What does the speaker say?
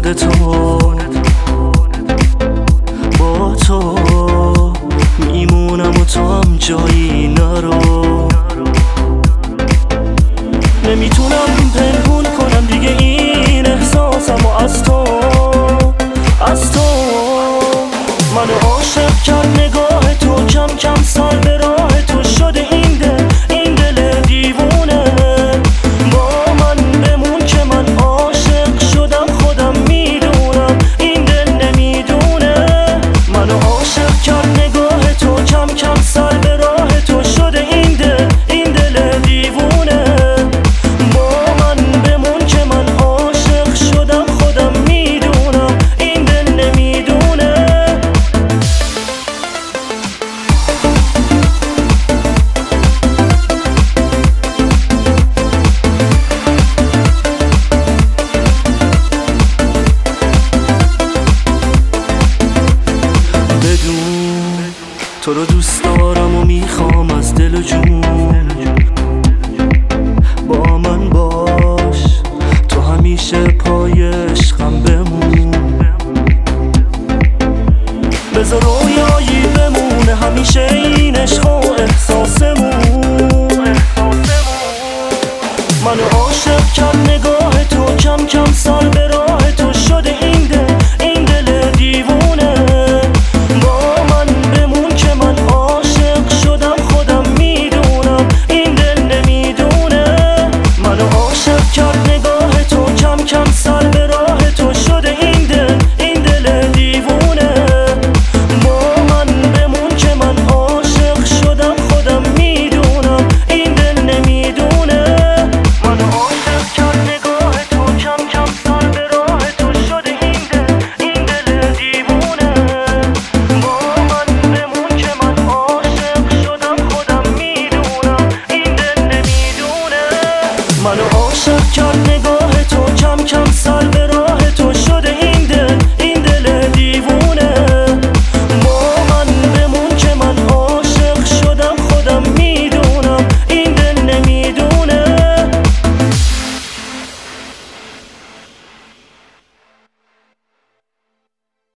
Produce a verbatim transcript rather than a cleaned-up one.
تو با تو میمونم و تو هم جایی نرو. نمیتونم پنهون کنم دیگه این احساسم و از تو از تو منو عاشق کرد نگاه تو، کم کم سال به راه تو شده این دل این دل دیوونه. با من بمون که من عاشق شدم خودم میدونم این دل نمیدونه. منو عاشق کرد نگاه تو، کم کم سال به راه تو شده این دل این دل دیوونه. با من بمون که من عاشق شدم خودم میدونم این دل نمیدونه. بدون تو رو دوست دارم و میخوام از دل و جون. با من باش تو همیشه پای عشقم بمون. بذار رویایی بمونه همیشه این عشق و احساسمون. منو عاشق کرد نگاه تو، کم کم سال به